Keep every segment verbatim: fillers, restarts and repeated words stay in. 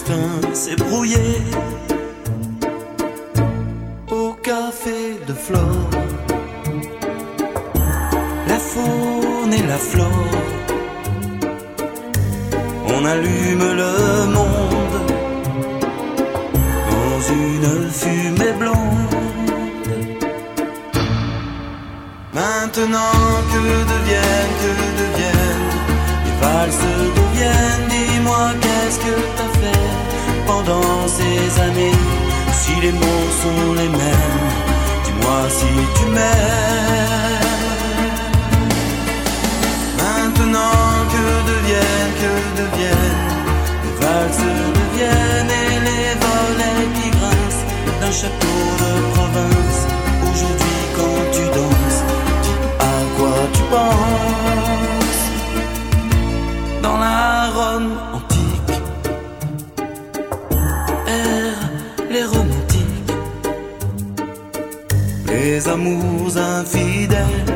destin s'est brouillé au café de Flore. La faune et la flore, on allume le monde dans une fumée blonde. Maintenant que deviennent, que deviennent les valses deviennent. Dis-moi qu'est-ce que t'as fait pendant ces années? Si les mots sont les mêmes, dis-moi si tu m'aimes. Maintenant que deviennent, que deviennent les valses deviennent et les volets qui grincent d'un château de province. Aujourd'hui quand tu danses, dis à quoi tu penses. Dans la Rome antique errent les romantiques, les amours infidèles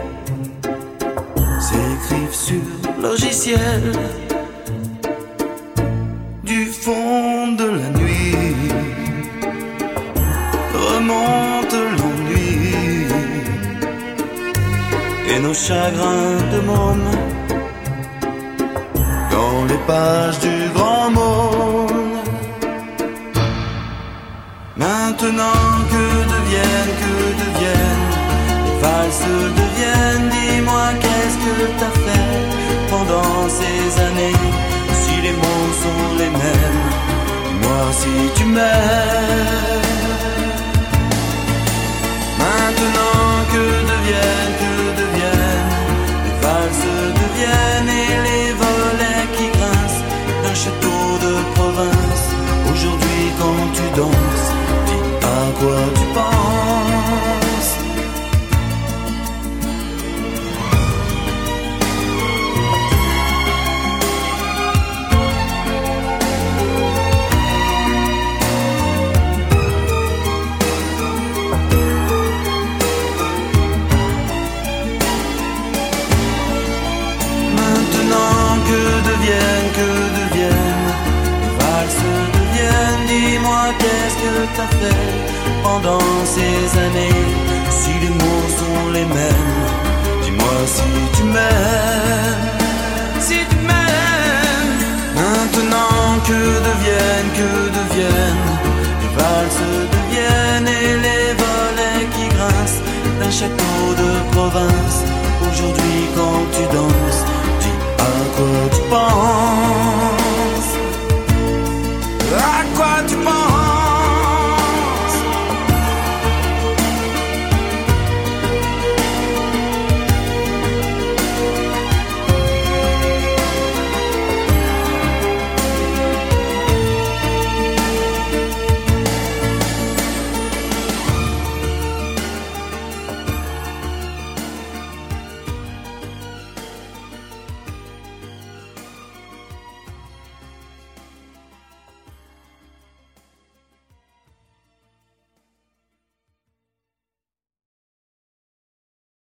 s'écrivent sur logiciel. Du fond de la nuit remonte l'ennui et nos chagrins de môme dans les pages du grand monde. Maintenant que deviennent, que deviennent les valses deviennent. Dis-moi qu'est-ce que t'as fait pendant ces années? Si les mots sont les mêmes, dis-moi si tu m'aimes. Maintenant que deviennent, que deviennent les valses deviennent et les volets qui grincent d'un château de province. Aujourd'hui quand tu danses, dis à quoi tu penses. Que deviennent les valses deviennent. Dis-moi qu'est-ce que t'as fait pendant ces années? Si les mots sont les mêmes, dis-moi si tu m'aimes. Si tu m'aimes. Maintenant que deviennent, que deviennent les valses deviennent et les volets qui grincent d'un château de province. Aujourd'hui quand tu danses, dis à quoi tu penses.